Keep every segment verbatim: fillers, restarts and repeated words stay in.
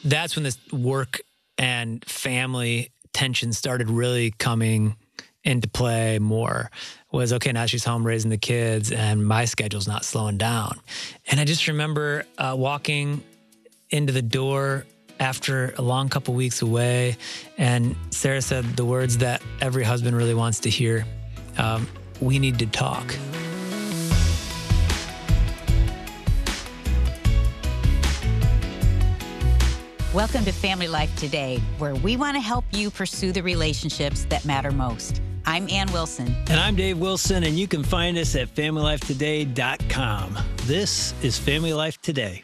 that's when this work and family tension started really coming into play more. Was, okay, now she's home raising the kids and my schedule's not slowing down. And I just remember uh, walking into the door after a long couple weeks away, and Sarah said the words that every husband really wants to hear. Um, we need to talk. Welcome to Family Life Today, where we want to help you pursue the relationships that matter most. I'm Ann Wilson. And I'm Dave Wilson, and you can find us at family life today dot com. This is Family Life Today.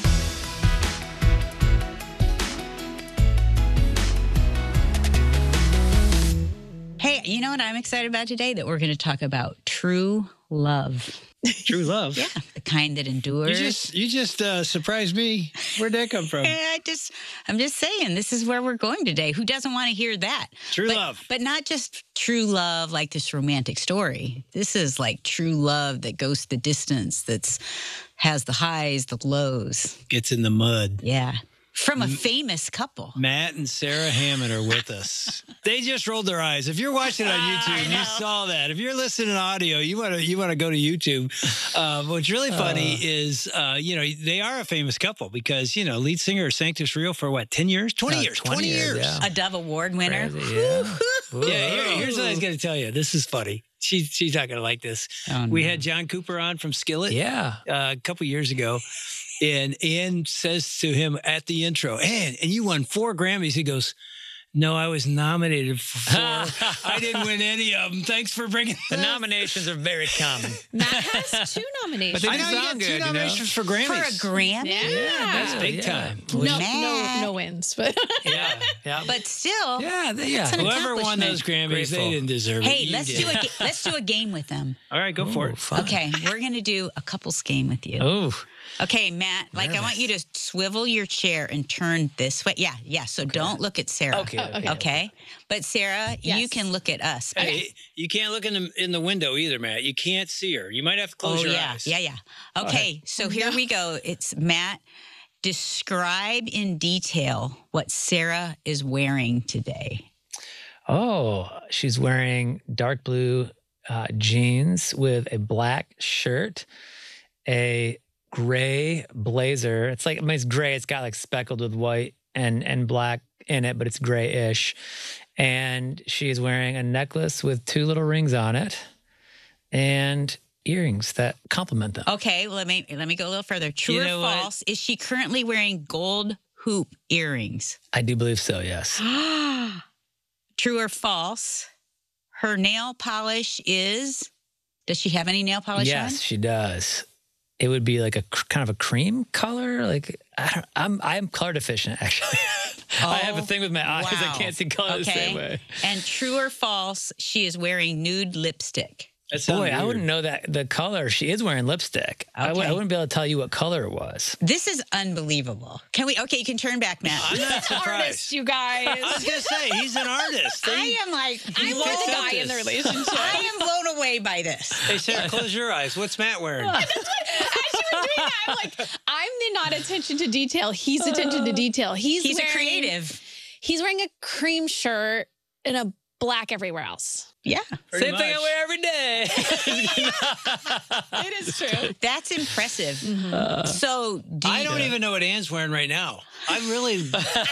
Hey, you know what I'm excited about today? That we're going to talk about true love. True love. Yeah, the kind that endures. You just you just uh, surprised me. Where'd that come from? I just, I'm just saying, this is where we're going today. Who doesn't want to hear that? True but, love. But not just true love like this romantic story. This is like true love that goes the distance, that's has the highs, the lows. Gets in the mud. Yeah. From a famous couple. Matt and Sarah Hammond are with us. They just rolled their eyes. If you're watching on YouTube, you saw that. If you're listening to audio, you want to you want to go to YouTube. Uh, what's really funny uh, is, uh, you know, they are a famous couple because, you know, lead singer of Sanctus Real for what, ten years? twenty uh, years. twenty, twenty years. years. Yeah. A Dove Award winner. Crazy, yeah. yeah here, here's what I was going to tell you. This is funny. She, she's not going to like this. Oh, we no. had John Cooper on from Skillet yeah. uh, a couple years ago. And Ann says to him at the intro, Ann, and you won four Grammys. He goes, no, I was nominated for four. I didn't win any of them. Thanks for bringing the them. Nominations are very common. Matt has two nominations. But I they know sound you good, two nominations you know? for Grammys. For a Grammy? Yeah. yeah that's big yeah. time. No, no, no wins. But yeah, yeah. But still, yeah, they, yeah. Whoever won those Grammys, Grateful. They didn't deserve hey, it. Hey, let's do a let's do a game with them. All right, go Ooh, for it. Fun. Okay, we're gonna do a couples game with you. Oh. Okay, Matt, like Nervous. I want you to swivel your chair and turn this way. Yeah, yeah, so okay. Don't look at Sarah. Okay. Okay. okay. okay. But Sarah, yes. You can look at us. Hey, okay. You can't look in the in the window either, Matt. You can't see her. You might have to close oh, your yeah. eyes. Yeah, yeah. Okay, so here no. we go. It's Matt. Describe in detail what Sarah is wearing today. Oh, she's wearing dark blue uh, jeans with a black shirt, a gray blazer. It's like, I mean, it's gray. It's got like speckled with white and, and black in it, but it's grayish. And she's wearing a necklace with two little rings on it and earrings that complement them. Okay, well, let me let me go a little further. True you know or false? What? Is she currently wearing gold hoop earrings? I do believe so, yes. True or false? Her nail polish is, does she have any nail polish yes, on? Yes, she does. It would be like a kind of a cream color. Like I don't, I'm I'm color deficient actually. Oh, I have a thing with my eyes. Wow. I can't see color okay. the same way. And true or false? She is wearing nude lipstick. Boy, weird. I wouldn't know that the color. She is wearing lipstick. Okay. I, w- I wouldn't be able to tell you what color it was. This is unbelievable. Can we? Okay, you can turn back, Matt. I'm not surprised. Artist, you guys. I was gonna say he's an artist. I am like I'm the guy in the relationship. I am blown away by this. Hey Sarah, close your eyes. What's Matt wearing? That's what, as you were doing that, I'm like, I'm the not attention to detail. He's attention to detail. He's he's wearing, a creative. He's wearing a cream shirt and a black everywhere else. Yeah. Same much. Thing I wear every day. It is true. That's impressive. Mm-hmm. uh, so do I don't you, even know what Ann's wearing right now. I really,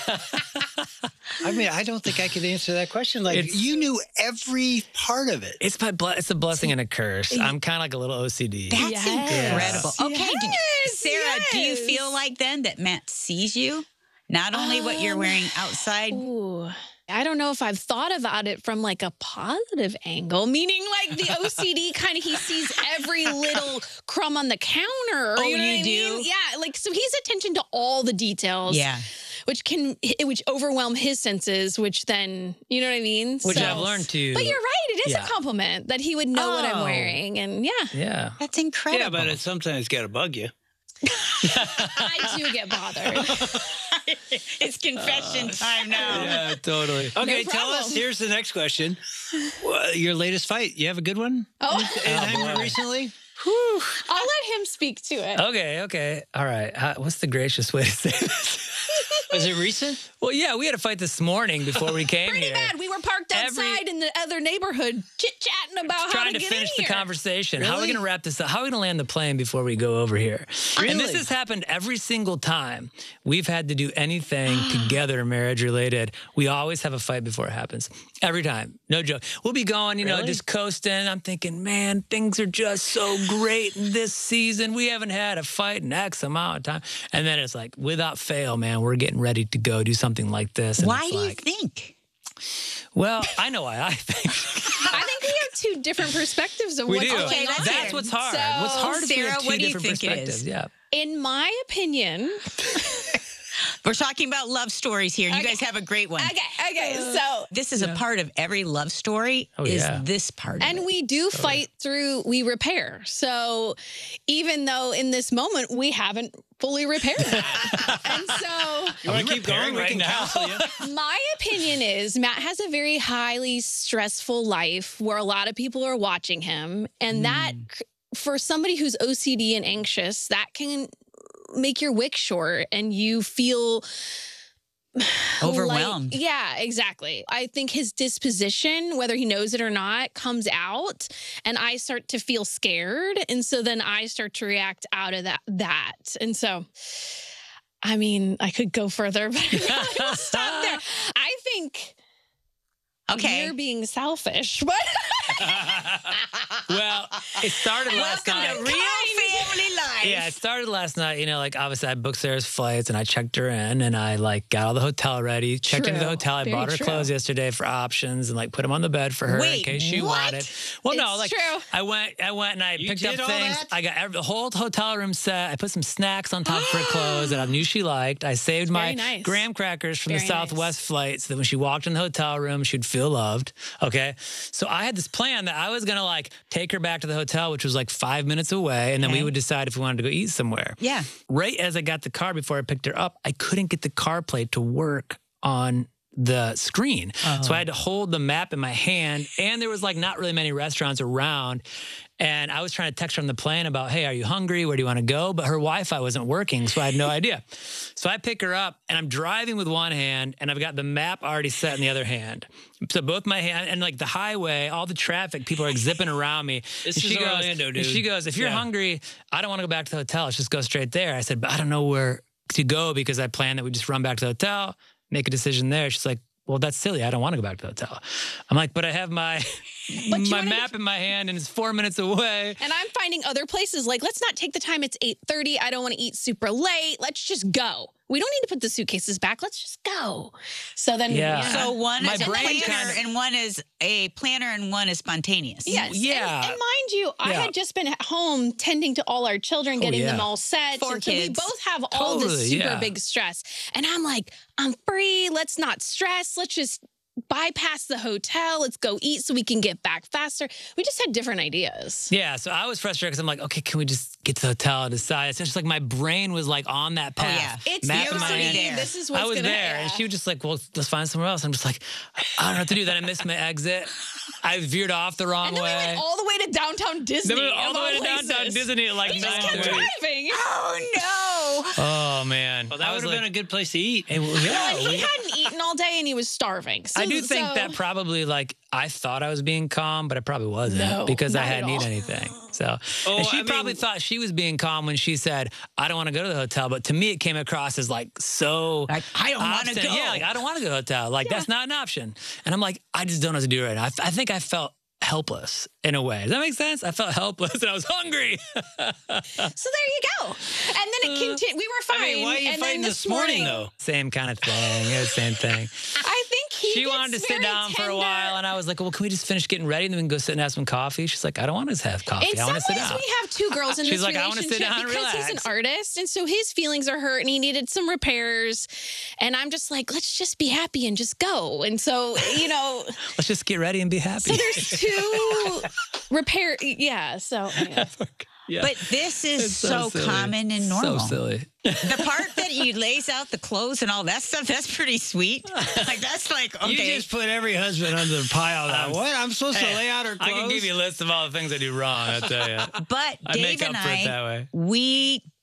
I mean, I don't think I could answer that question. Like, it's, you knew every part of it. It's my ble- It's a blessing and a curse. I'm kind of like a little O C D. That's yes. incredible. Yes. Okay, do, Sarah, yes. do you feel like then that Matt sees you? Not only um, what you're wearing outside. Ooh. I don't know if I've thought about it from like a positive angle, meaning like the O C D kind of, he sees every little crumb on the counter. Oh, you, know you what I do? mean? Yeah, like, so he's attention to all the details. Yeah. Which can, which overwhelm his senses, which then, you know what I mean? Which so, I've learned to. But you're right, it is yeah. a compliment that he would know oh. what I'm wearing. And yeah. Yeah. That's incredible. Yeah, but it sometimes got to bug you. I do get bothered. It's confession uh, time now. Yeah, totally. Okay, no tell us. Here's the next question. Well, your latest fight. You have a good one? Oh, anytime oh recently? Whew. I'll let him speak to it. Okay, okay. All right. Uh, what's the gracious way to say this? Was it recent? Well, yeah, we had a fight this morning before we came Pretty here. bad. We were parked Every- outside in the other neighborhood, chit chatting about how Trying to, to get finish in the here. conversation. How are we Really? going to wrap this up? How are we going to land the plane before we go over here? And this Really? has happened every single time we've had to do anything together marriage related. We always have a fight before it happens. Every time. No joke. We'll be going, you know, Really? just coasting. I'm thinking, man, things are just so great in this season. We haven't had a fight in X amount of time. And then it's like, without fail, man, we're getting ready to go do something like this. And Why it's do like, you think? Well, I know why I think. I think we have two different perspectives of We what's do. going Okay, on. let's That's hear. what's hard. So, what's hard is we Sarah, have two what do you different think it perspectives. is? Yeah. In my opinion, We're talking about love stories here. and You Okay. guys have a great one. okay, okay, so This is a part of every love story. Oh, is yeah. this part? and of it. we do fight through, we repair. So even though in this moment we haven't fully repaired that. And so You want we to keep repairing going? We right can now? counsel you. my opinion is Matt has a very highly stressful life where a lot of people are watching him. And that, for somebody who's O C D and anxious, that can make your wick short and you feel Overwhelmed. like- yeah, exactly. I think his disposition, whether he knows it or not, comes out and I start to feel scared. And so then I start to react out of that. that. And so, I mean, I could go further, but I'll stop there. I think Okay. you're being selfish, but Well, it started last Welcome night. to Real Family Life. Yeah, it started last night. You know, like obviously I booked Sarah's flights and I checked her in and I like got all the hotel ready, checked into the True. hotel. I Very bought her true. clothes yesterday for options and like put them on the bed for her in Wait, case she what? wanted. Well, no, It's like true. I went, I went and I You picked did up all things. that? I got every, the whole hotel room set. I put some snacks on top of her clothes that I knew she liked. I saved my Very nice. graham crackers from Very the Southwest flight so that when she walked in the hotel room, she'd feel loved. Okay. So I had this plan that I was going to like take her back to the hotel, which was like five minutes away. And then we Okay. would decide if we wanted to go eat somewhere. Yeah. Right as I got the car before I picked her up, I couldn't get the car plate to work on the screen. So I had to hold the map in my hand and there was like not really many restaurants around. And I was trying to text her on the plane about, hey, are you hungry? Where do you want to go? But her Wi-Fi wasn't working, so I had no idea. So I pick her up and I'm driving with one hand and I've got the map already set in the other hand. So both my hand and like the highway, all the traffic, people are like zipping around me. This And is she goes, Orlando, and dude. she goes, if you're Yeah. hungry, I don't want to go back to the hotel. Let's just go straight there. I said, but I don't know where to go because I planned that we just run back to the hotel, make a decision there. She's like, well, that's silly. I don't want to go back to the hotel. I'm like, but I have my But you my wanted map in my hand and it's four minutes away. and I'm finding other places like, let's not take the time. It's eight thirty. I don't want to eat super late. Let's just go. We don't need to put the suitcases back. Let's just go. So then, Yeah. yeah. So one My is a brain planner kinda- and one is a planner and one is spontaneous. Yes. Yeah. And, and mind you, I Yeah. had just been at home tending to all our children, getting them yeah. all set. Four and so we kids. both have all Totally, this super yeah. big stress. And I'm like, I'm free. Let's not stress. Let's just bypass the hotel. Let's go eat so we can get back faster. We just had different ideas. Yeah, so I was frustrated because I'm like, okay, can we just get to the hotel and decide? It's just like my brain was like on that Oh, path. yeah. It's map you in were my already hand. there. This is what's I was gonna, there, yeah. and she was just like, well, let's find somewhere else. I'm just like, I don't know what to do. Then I missed my exit. I veered off the wrong And then way. we went all the way to downtown Disney. Then we went all of the way to places. downtown Disney at like We just nine kept thirty. driving. Oh no. Oh man, Well, that would have been a good place to eat. a. Yeah, No, and he we- hadn't eaten all day and he was starving. So, I do think so- that probably like I thought I was being calm, but I probably wasn't No, because I not at hadn't eaten all. anything. So Oh, and she I probably mean- thought she was being calm when she said, "I don't want to go to the hotel." But to me, it came across as like so. Like, I don't want to obstinate. go. Yeah, like I don't want to go to the hotel. Like that's not an option. And I'm like, I just don't know what to do right now. I, I think I felt helpless in a way. Does that make sense? I felt helpless and I was hungry. So there you go. And then it continued. We were fine. I mean, why are you and fighting then this morning, though? Same kind of thing. It was the same thing. I think he She gets wanted to sit very down for a tender. while, and I was like, well, can we just finish getting ready and then we can go sit and have some coffee? She's like, I don't want to have coffee. In I some want to ways, sit down. we have two girls in She's this like, I wanna sit relationship down and because he's relax. an artist, and so his feelings are hurt, and he needed some repairs. And I'm just like, let's just be happy and just go. And so, you know, Let's just get ready and be happy. so there's two repair. Yeah. So yeah. Yeah. But this is It's so, silly. common and normal. So silly. The part that he lays out the clothes and all that stuff, that's pretty sweet. Like that's like okay. You just put every husband under the pile now. Um, What? I'm supposed Hey, to lay out her clothes? I can give you a list of all the things I do wrong, I tell you. but I Dave make up and for it that I, way. we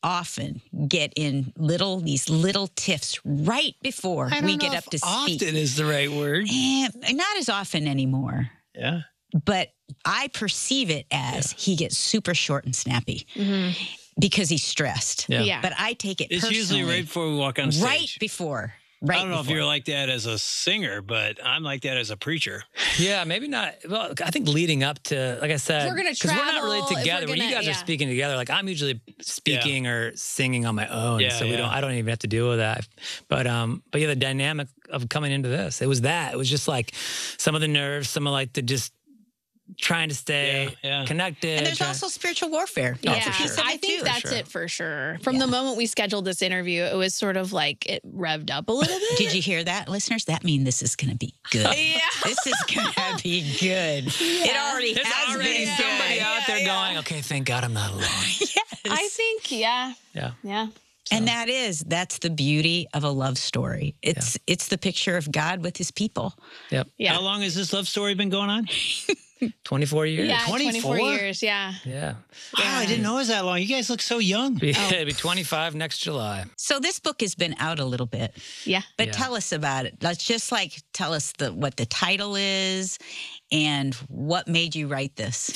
often get in little these little tiffs right before I don't we know get if up to often speak. is the right word. Eh, not as often anymore. Yeah. But I perceive it as Yeah. he gets super short and snappy Mhm. because he's stressed. Yeah. Yeah. But I take it It's personally. usually right before we walk on stage. right before. Right I don't know before. if you're like that as a singer, but I'm like that as a preacher. Yeah, maybe not. Well, I think leading up to, like I said, we're gonna 'cause we're not really travel, if we're together. When you gonna- guys are yeah. speaking together, like I'm usually speaking or singing on my own, Yeah, so we yeah. don't. I don't even have to deal with that. But um, but yeah, the dynamic of coming into this, it was that. It was just like some of the nerves, some of like the just trying to stay Yeah, yeah. connected. And there's trying- also spiritual warfare. Oh, Yeah, for sure. I think too. that's sure. it for sure. From Yeah. the moment we scheduled this interview, it was sort of like it revved up a little bit. Did you hear that, listeners? That means this is going to be good. Yeah. This is going to be good. It Yeah. already There's has already been somebody good. out there Yeah, yeah. going, okay, thank God I'm not alone. Yes. I think, yeah, Yeah. yeah. And that is that's the beauty of a love story. It's it's the picture of God with his people. Yep. Yeah. How long has this love story been going on? twenty-four years. Yeah, twenty-four? twenty-four years. Yeah. Yeah. Wow, I didn't know it was that long. You guys look so young. Be, It'll be twenty-five next July. So this book has been out a little bit. Yeah. But Yeah. tell us about it. Let's just like tell us the what the title is and what made you write this.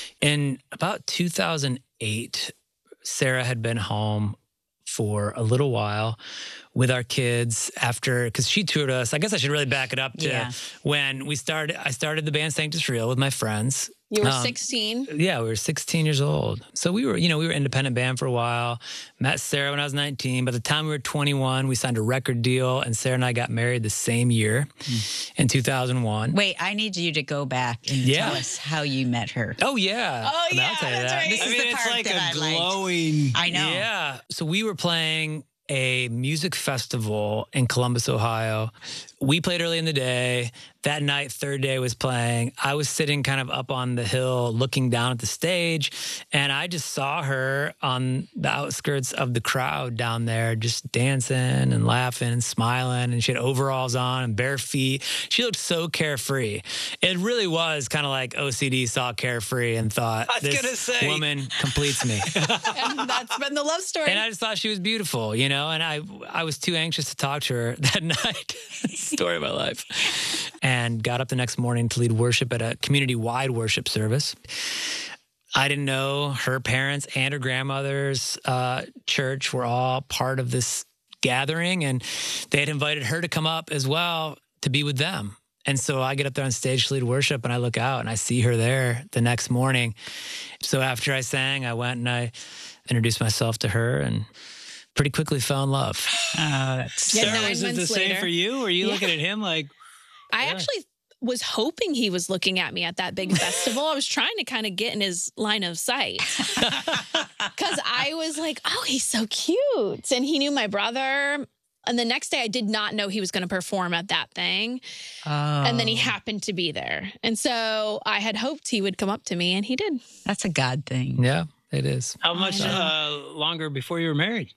In about two thousand eight, Sarah had been home for a little while with our kids after, because she toured us. I guess I should really back it up to Yeah. when we started. I started the band Sanctus Real with my friends. You were Um, sixteen. Yeah, we were sixteen years old. So we were, you know, we were an independent band for a while. Met Sarah when I was nineteen. By the time we were twenty-one, we signed a record deal, and Sarah and I got married the same year in two thousand one. Wait, I need you to go back and Yeah. tell us how you met her. Oh, yeah. Oh, I mean, I'll yeah, tell you that's that. right. I This is mean, the it's part like that a I liked. glowing. I know. Yeah. So we were playing a music festival in Columbus, Ohio. We played early in the day. That night, Third Day was playing. I was sitting kind of up on the hill looking down at the stage, and I just saw her on the outskirts of the crowd down there just dancing and laughing and smiling, and she had overalls on and bare feet. She looked so carefree. It really was kind of like O C D saw carefree and thought, I was this gonna say. woman completes me. And that's been the love story. And I just thought she was beautiful, you know, and I I was too anxious to talk to her that night. Story of my life. And got up the next morning to lead worship at a community-wide worship service. I didn't know her parents and her grandmother's uh, church were all part of this gathering, and they had invited her to come up as well to be with them. And so I get up there on stage to lead worship, and I look out and I see her there the next morning. So after I sang, I went and I introduced myself to her and pretty quickly fell in love. Oh, that's Yeah, Sarah, nine was it the months same later. for you? Were you Yeah. looking at him like, I Yeah. actually was hoping he was looking at me at that big festival. I was trying to kind of get in his line of sight because I was like, oh, he's so cute. And he knew my brother. And the next day, I did not know he was going to perform at that thing. oh, And then he happened to be there. And so I had hoped he would come up to me, and he did. that's a God thing. Yeah, it is. how much know. uh, longer before you were married?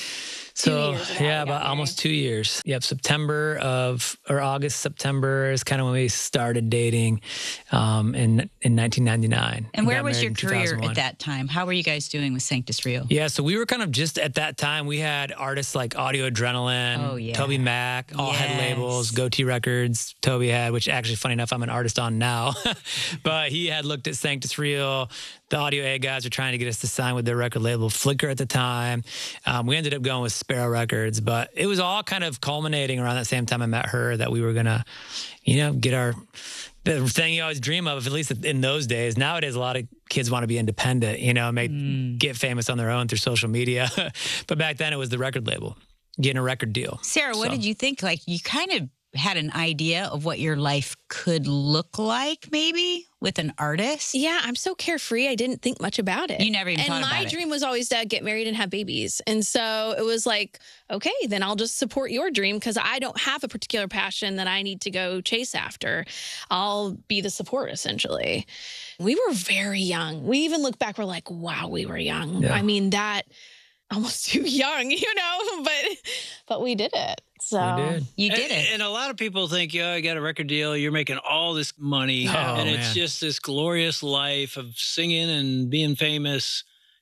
So years about yeah, we got about almost married. two years. Yep, September of or August, September is kind of when we started dating, um, in in nineteen ninety-nine. And where got was married your in career two thousand one. at that time? How were you guys doing with Sanctus Real? Yeah, so we were kind of just at that time. We had artists like Audio Adrenaline, Oh, yeah. Toby Mac, all had Yes. labels. Goatee Records, Toby had, which actually, funny enough, I'm an artist on now. But he had looked at Sanctus Real. The Audio A guys were trying to get us to sign with their record label, Flicker, at the time. Um, we ended up going with Sparrow Records, but it was all kind of culminating around that same time I met her that we were gonna, you know, get our the thing you always dream of, at least in those days. Nowadays, a lot of kids want to be independent, you know, make Mm. get famous on their own through social media. But back then, it was the record label, getting a record deal. Sarah, what So- did you think? Like, you kind of had an idea of what your life could look like, maybe, with an artist? Yeah, I'm so carefree. I didn't think much about it. You never even and thought my about it. dream was always to get married and have babies. And so it was like, okay, then I'll just support your dream because I don't have a particular passion that I need to go chase after. I'll be the support, essentially. We were very young. We even look back, we're like, wow, we were young. Yeah. I mean, that almost too young, you know, but but we did it. So We did. You did and, it. And a lot of people think, yeah, I got a record deal. You're making all this money. Oh, and it's man. just this glorious life of singing and being famous.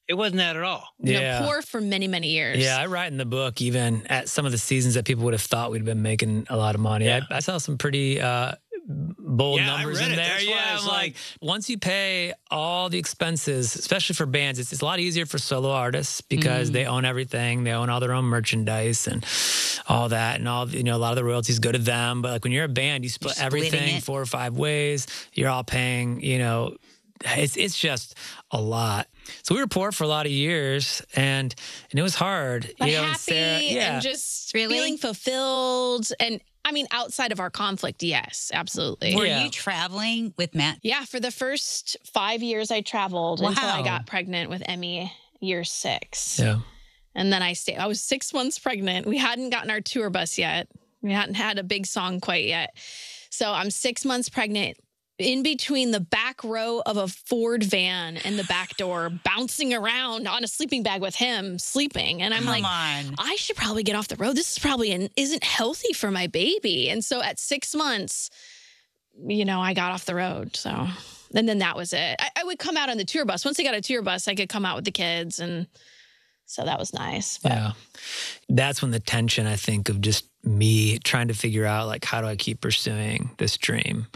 It wasn't that at all. You Yeah. know, poor for many, many years. Yeah, I write in the book, even at some of the seasons that people would have thought we'd been making a lot of money. Yeah. I, I saw some pretty uh, bold Yeah, I numbers read in it. there. That's why Yeah, I was I'm like, like- once you pay all the expenses, especially for bands, it's, it's a lot easier for solo artists because Mm. they own everything. They own all their own merchandise and all that, and all you know, a lot of the royalties go to them. But like when you're a band, you split You're splitting everything it. four or five ways. You're all paying, you know. It's it's just a lot. So we were poor for a lot of years, and and it was hard. But you know, and happy Sarah- yeah. and just Really? feeling fulfilled. And I mean, outside of our conflict, yes, absolutely. Were Yeah. you traveling with Matt? Yeah, for the first five years I traveled until I Wow. got pregnant with Emmy, year six. yeah. And then I stayed. I was six months pregnant. We hadn't gotten our tour bus yet. We hadn't had a big song quite yet. So I'm six months pregnant, in between the back row of a Ford van and the back door, bouncing around on a sleeping bag with him sleeping. And I'm Come like, on. I should probably get off the road. This is probably an, isn't healthy for my baby. And so at six months, you know, I got off the road. So, and then that was it. I, I would come out on the tour bus. Once I got a tour bus, I could come out with the kids. And so that was nice. But Yeah. That's when the tension, I think, of just me trying to figure out, like, how do I keep pursuing this dream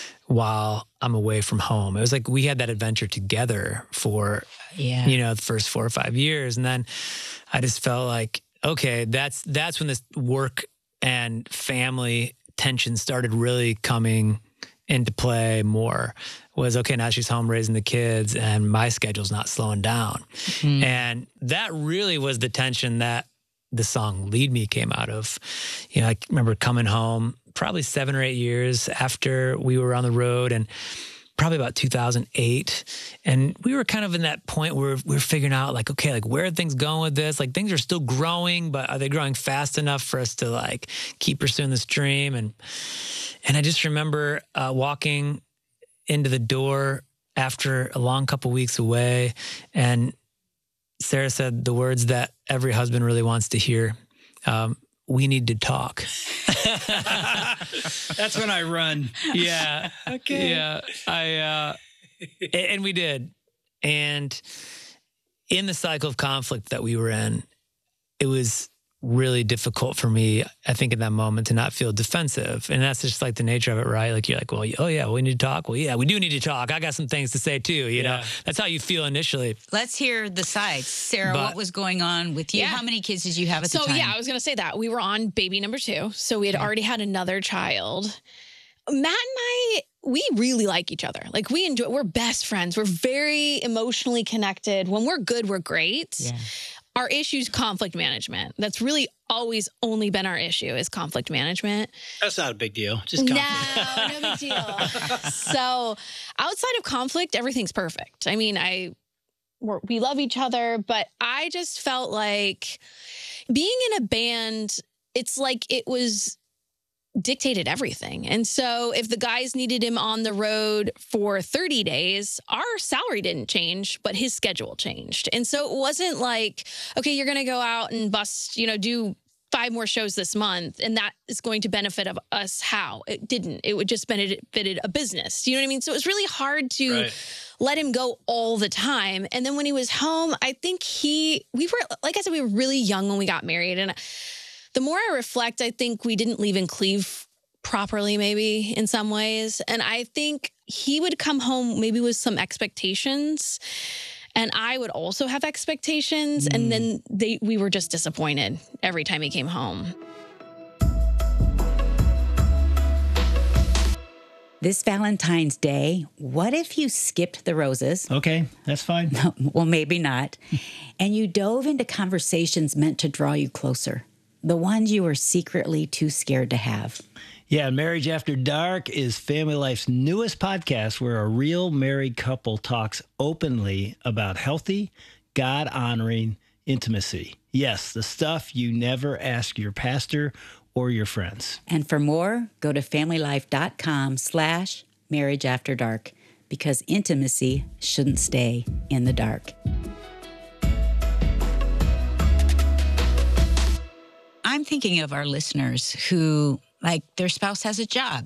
while I'm away from home? It was like we had that adventure together for, Yeah. you know, the first four or five years. And then I just felt like, okay, that's that's when this work and family tension started really coming into play more. Was, okay, now she's home raising the kids and my schedule's not slowing down. Mm. And that really was the tension that the song Lead Me came out of. You know, I remember coming home probably seven or eight years after we were on the road, and probably about two thousand eight. And we were kind of in that point where we were figuring out, like, okay, like, where are things going with this? Like, things are still growing, but are they growing fast enough for us to, like, keep pursuing this dream? And and I just remember uh, walking into the door after a long couple weeks away, and Sarah said the words that every husband really wants to hear. Um, we need to talk. That's when I run. Yeah. Okay. Yeah. I, uh, a- and we did. And in the cycle of conflict that we were in, it was really difficult for me, I think, in that moment to not feel defensive. And that's just like the nature of it, right? Like, you're like, well, oh yeah, we need to talk. Well, yeah, we do need to talk. I got some things to say too, you know? Yeah. That's how you feel initially. Let's hear the sides. Sarah, But- what was going on with you? Yeah. How many kids did you have at so the time? yeah, I was going to say that. We were on baby number two. So we had already had another child. Matt and I, we really like each other. Like, we enjoy, we're best friends. We're very emotionally connected. When we're good, we're great. Yeah. Our issue is conflict management. That's really always only been our issue, is conflict management. That's not a big deal. Just No, conflict. no big deal. So outside of conflict, everything's perfect. I mean, I we're, we love each other, but I just felt like being in a band, it's like it was dictated everything. And so if the guys needed him on the road for thirty days, our salary didn't change, but his schedule changed. And so it wasn't like, okay, you're going to go out and bust, you know, do five more shows this month, and that is going to benefit of us. How? It didn't. It would just benefited a business. Do you know what I mean? So it was really hard to Right. let him go all the time. And then when he was home, I think he, we were, like I said, we were really young when we got married. And the more I reflect, I think we didn't leave and cleave properly, maybe in some ways. And I think he would come home maybe with some expectations, and I would also have expectations. Mm. And then they, we were just disappointed every time he came home. This Valentine's Day, what if you skipped the roses? Okay, that's fine. Well, maybe not. And you dove into conversations meant to draw you closer, the ones you were secretly too scared to have. Yeah, Marriage After Dark is Family Life's newest podcast where a real married couple talks openly about healthy, God-honoring intimacy. Yes, the stuff you never ask your pastor or your friends. And for more, go to familylife.com slash marriage after dark, because intimacy shouldn't stay in the dark. I'm thinking of our listeners who, like, their spouse has a job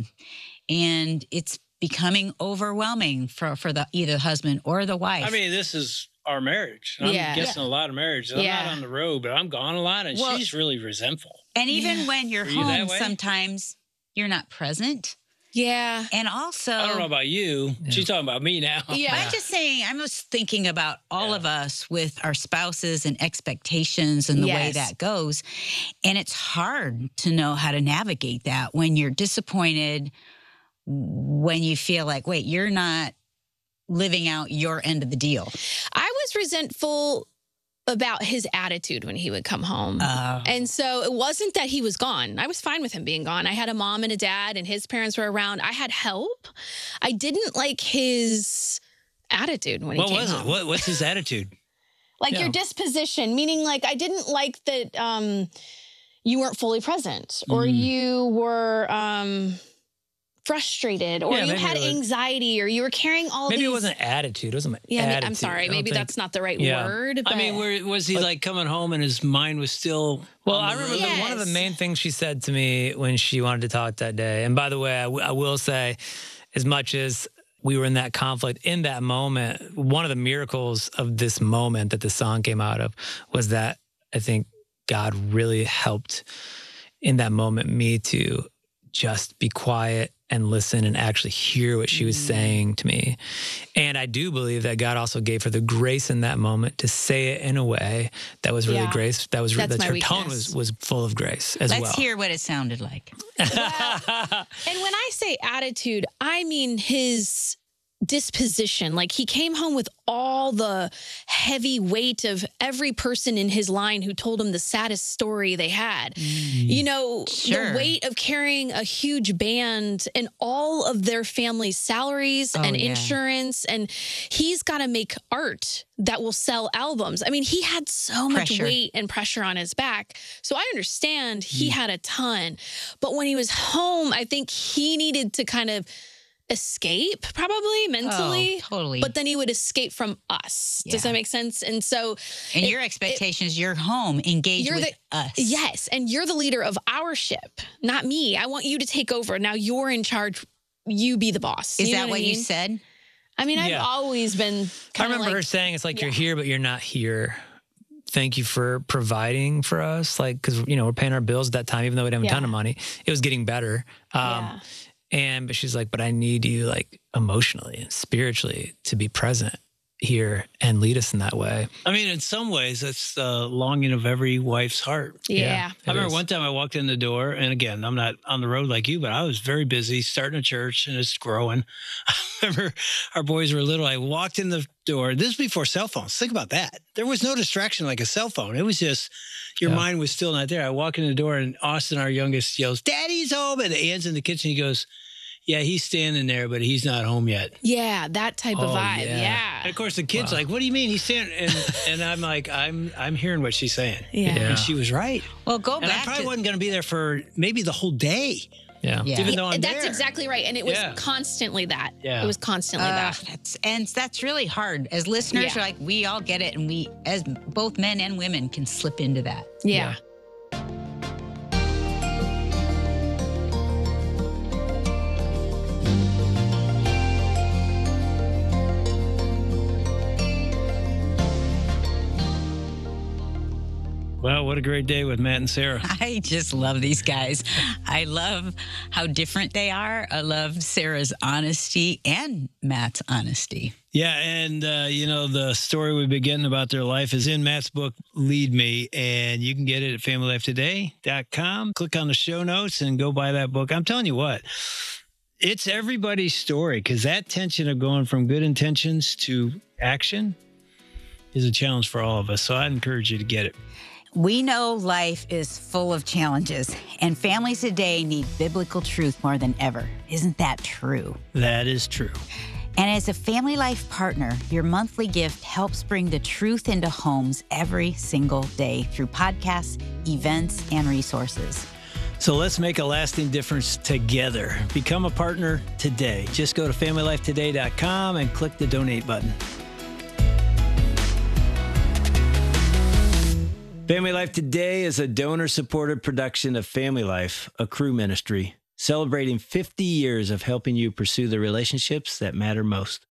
and it's becoming overwhelming for, for the either the husband or the wife. I mean, this is our marriage. I'm Yeah. guessing a lot of marriages. I'm Yeah. not on the road, but I'm gone a lot, and Well- she's really resentful. And even Yeah. when you're Are you that home, way? sometimes you're not present. Yeah. And also, I don't know about you. She's talking about me now. Yeah. I'm just saying, I'm just thinking about all of us with our spouses and expectations and the way Yes. that goes. And it's hard to know how to navigate that when you're disappointed, when you feel like, wait, you're not living out your end of the deal. I was resentful about his attitude when he would come home. Uh, And so it wasn't that he was gone. I was fine with him being gone. I had a mom and a dad, and his parents were around. I had help. I didn't like his attitude when What he came was it? home. What, what's his attitude? Like Yeah. your disposition, meaning like I didn't like that um, you weren't fully present, or Mm. you were um, frustrated, or Yeah, you maybe had it was- anxiety, or you were carrying all Maybe these. it wasn't attitude. It wasn't my Yeah, I mean, attitude. I'm sorry. I don't Maybe think- that's not the right Yeah. word. But I mean, where, was he like coming home and his mind was still? Well, on the I remember road? that one of the Yes. main things she said to me when she wanted to talk that day. And by the way, I, w- I will say, as much as we were in that conflict in that moment, one of the miracles of this moment that the song came out of was that I think God really helped in that moment me to just be quiet and listen and actually hear what she was saying to me. And I do believe that God also gave her the grace in that moment to say it in a way that was really Yeah. grace. That was That's that my her tone weakness. was was full of grace as let's well. hear what it sounded like. And when I say attitude, I mean his disposition. Like he came home with all the heavy weight of every person in his line who told him the saddest story they had. You know, Sure. the weight of carrying a huge band and all of their family's salaries Oh, and yeah. insurance. And he's got to make art that will sell albums. I mean, he had so much Pressure. weight and pressure on his back. So I understand Mm. he had a ton. But when he was home, I think he needed to kind of escape probably mentally. Oh, totally. But then he would escape from us. Does Yeah. that make sense? And so, And it- your expectation is you're home, engaged You're with the- us. yes, and you're the leader of our ship, not me. I want you to take over. Now you're in charge. You be the boss. Is You know that what I you mean? said? I mean, I've Yeah. always been I kind of remember like, her saying, "It's like you're yeah. here, but you're not here. Thank you for providing for us. Like, because you know we're paying our bills at that time, even though we didn't have a ton Yeah. of money. It was getting better. Um, yeah. And but she's like, but I need you like emotionally and spiritually to be present here and lead us in that way. I mean, in some ways, that's the longing of every wife's heart. Yeah. it I remember is. one time I walked in the door, and again, I'm not on the road like you, but I was very busy starting a church, and it's growing. I remember our boys were little. I walked in the door. This is before cell phones. Think about that. There was no distraction like a cell phone. It was just your Yeah. mind was still not there. I walk in the door, and Austin, our youngest, yells, "Daddy's home!" And Ann's in the kitchen. He goes, "Yeah, he's standing there, but he's not home yet." Yeah, that type of Oh, vibe. yeah. Yeah. And of course, the kid's Wow. like, "What do you mean he's standing?" And and I'm like, "I'm I'm hearing what she's saying." Yeah. Yeah. And she was right. Well, go And I back probably to wasn't going to be there for maybe the whole day, Yeah. yeah. even though I'm That's there. exactly right. And it was Yeah. constantly that. Yeah. It was constantly Uh, that. that's, and that's really hard. As listeners, Yeah. like we all get it, and we, as both men and women, can slip into that. Yeah. Well, what a great day with Matt and Sarah. I just love these guys. I love how different they are. I love Sarah's honesty and Matt's honesty. Yeah, and uh, you know, the story we've been getting about their life is in Matt's book, Lead Me, and you can get it at family life today dot com. Click on the show notes and go buy that book. I'm telling you what, it's everybody's story, because that tension of going from good intentions to action is a challenge for all of us. So I'd encourage you to get it. We know life is full of challenges, and families today need biblical truth more than ever. Isn't that true? That is true. And as a Family Life partner, your monthly gift helps bring the truth into homes every single day through podcasts, events, and resources. So let's make a lasting difference together. Become a partner today. Just go to family life today dot com and click the donate button. Family Life Today is a donor-supported production of Family Life, a crew ministry, celebrating fifty years of helping you pursue the relationships that matter most.